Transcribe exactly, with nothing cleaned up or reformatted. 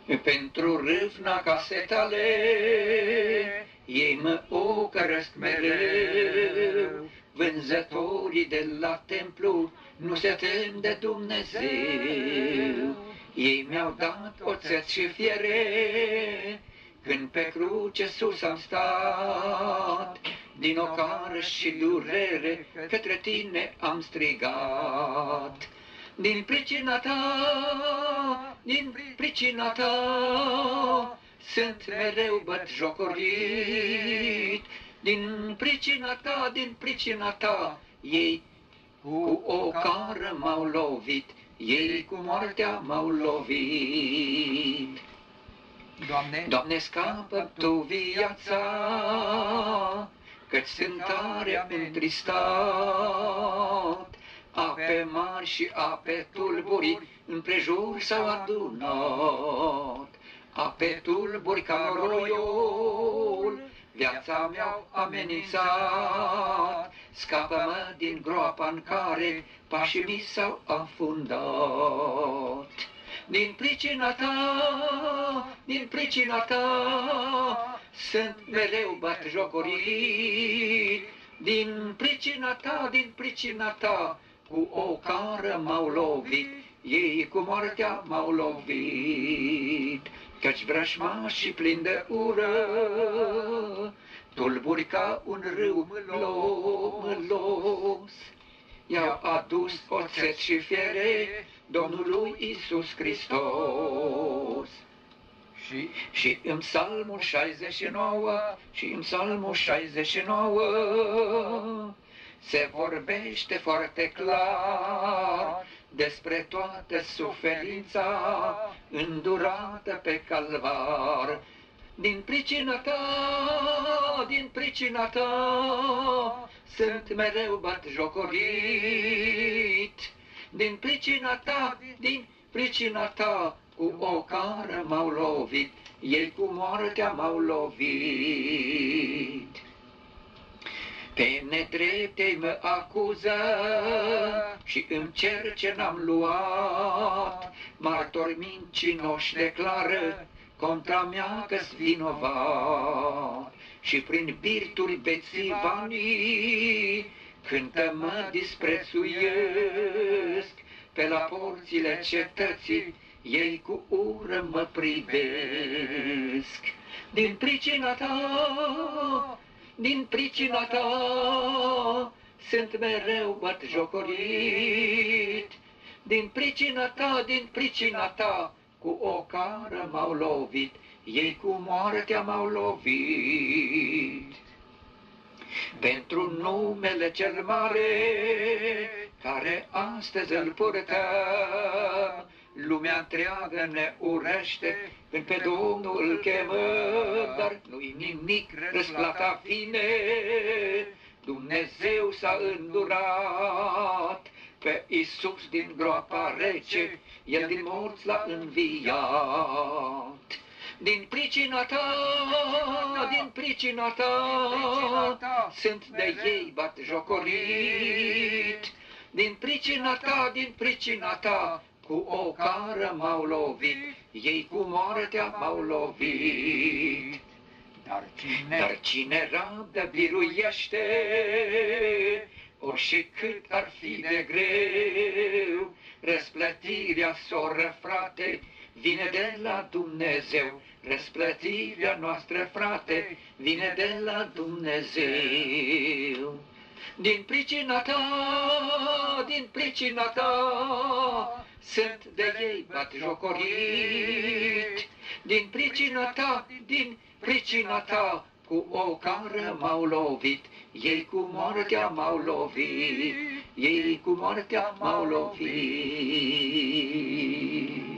Pentru râvna casetale, ei mă ocărăsc mereu. Vânzătorii de la templu nu se tem de Dumnezeu. Ei mi-au dat oțet și fiere, când pe cruce sus am stat. Din ocară și durere către tine am strigat. Din pricina ta, din pricina ta, sunt mereu batjocorit. Din pricina ta, din pricina ta, ei cu o cară m-au lovit, ei cu moartea m-au lovit. Doamne, Doamne, scapă Tu viața, căci sunt tare întristat. Ape mari și ape tulburi împrejur s-au adunat. Ape tulburi ca noroiul viața mi-au amenințat. Scapă-mă din groapa în care pașii mi s-au afundat. Din pricina ta, din pricina ta, sunt mereu batjocorit. Din pricina ta, din pricina ta, cu o cară m-au lovit, ei cu moartea m-au lovit. Căci vrăjmașii plini de ură, tulburi ca un râu mâlos, i-au adus oțet și fiere Domnului Iisus Hristos. și Și în Psalmul șaizeci și nouă, și în Psalmul șaizeci și nouă, se vorbește foarte clar despre toată suferința îndurată pe calvar. Din pricina ta, din pricina ta, sunt mereu batjocorit. Din pricina ta, din pricina ta, cu o cară m-au lovit, ei cu moartea m-au lovit. Pe nedreptei mă acuză și îmi cer ce n-am luat. Martori mincinoși declară contra mea că-s vinovat. Și prin birturi bețivanii cântă-mă disprețuiesc. Pe la porțile cetății ei cu ură mă privesc. Din pricina ta, din pricina ta, sunt mereu batjocorit. Din pricina ta, din pricina ta, cu o cară m-au lovit, ei cu moartea m-au lovit. Pentru numele cel mare, care astăzi îl purtăm, lumea întreagă ne urăște, când pe Domnul îl chemăm, dar nu-i nimic răsplata vine. Dumnezeu s-a îndurat pe Iisus din groapa rece, El din morți l-a înviat. Din pricina ta, din pricina ta, sunt de ei batjocorit. Din pricina ta, din pricina ta, cu o cară m-au lovit, ei cu moartea m-au lovit. dar cine, Dar cine rabdă biruiește, orice cât ar fi de greu, răsplătirea, soră, frate, vine de la Dumnezeu. Răsplătirea noastră, frate, vine de la Dumnezeu. Din pricina ta, din pricina ta, sunt de ei batjocorit. Din pricina ta, din pricina ta, cu o cară m-au lovit, ei cu moartea m-au lovit, ei cu moartea m-au lovit.